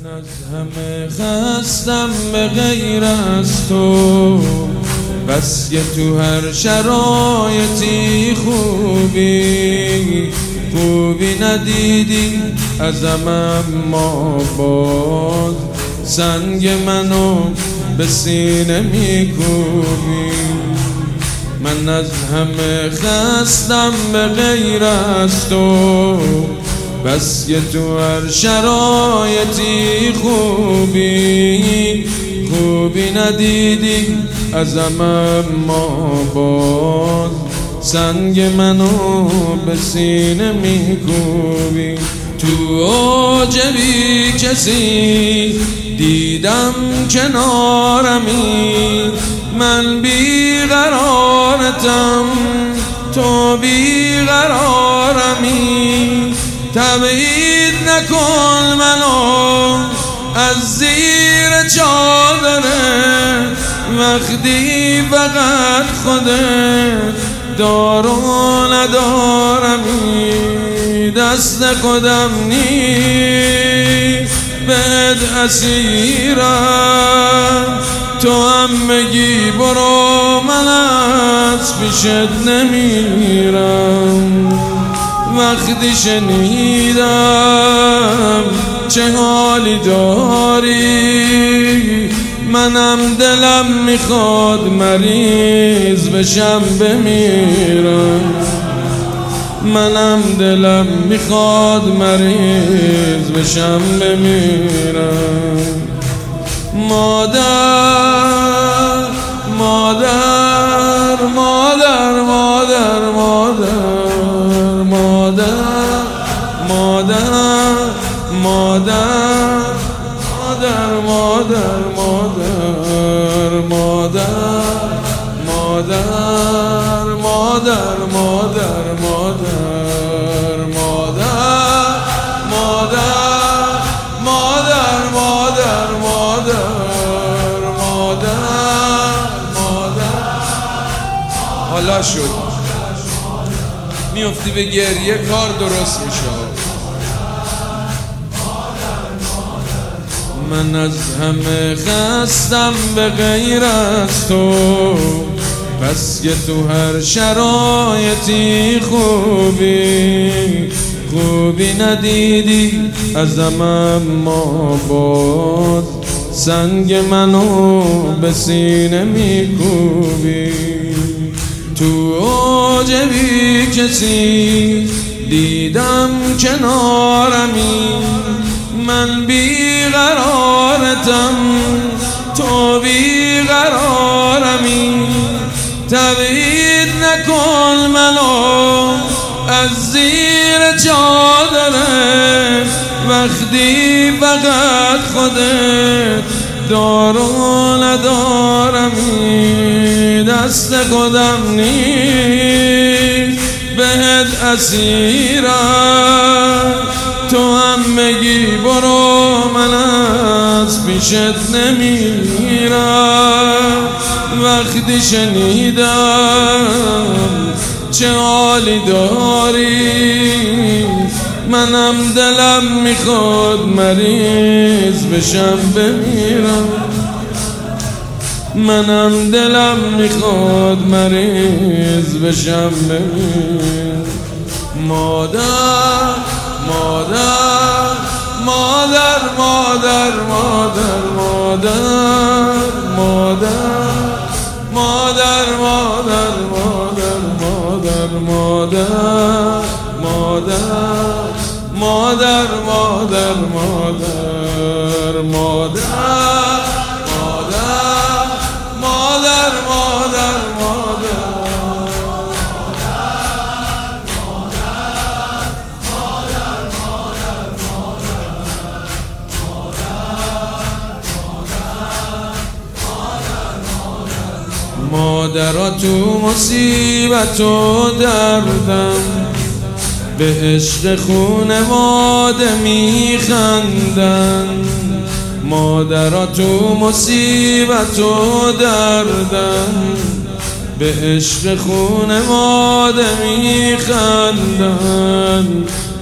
از همه خستم به غیر از تو، بس که تو هر شرایطی خوبی ندیدی ازم، اما باز سنگ منو به سینه میکوبی. من از همه خستم به غیر از تو، بس که تو هر شرایطی خوبی ندیدی ازم، اما باز سنگ منو به سینه میکوبی. تو اوجبی کسی دیدم کنارمی، من بیقرارتم تو بیقرارمی. تبعید نکن منو از زیر چادره، وقتی فقط خودت دارو ندارمی. دست خودم نیست بهت اسیرم، تو هم بگی برو من از پیشت نمیرم. وقتی شنیدم چه حالی داری، منم دلم میخواد مریض بشم بمیرم. منم دلم میخواد مریض بشم بمیرم. مادر مادر مادر مادر مادر مادر مادر مادر مادر مادر مادر مادر مادر مادر مادر مادر مادر مادر. حالا شد میفتی به گریه کار درست میشه. من از همه خستم به غیر از تو، بس که تو هر شرایطی خوبی ندیدی ازم، اما باز سنگ منو به سینه میکوبی. تو اوجبی کسی دیدم کنارمی، من بیقرارتم تو بیقرارمی. تبعید نکن منو از زیر چادره، وقتی فقط خودت دارو ندارمی. دست خودم نیست بهت اسیرم، تو هم بگی برو من از پیشت نمیرم. وقتی شنیدم چه حالی داری، منم دلم میخواد مریض بشم بمیرم. منم دلم میخواد مریض بشم بمیرم. مادر مادر مادر مادر مادر مادر مادر مادر مادر مادر مادر مادر مادر مادر مادر مادر مادر مادرها تو مصیبت و دردم، به عشق خونواده میخندن. مادرها تو مصیبت و دردم، به عشق خونواده میخندن.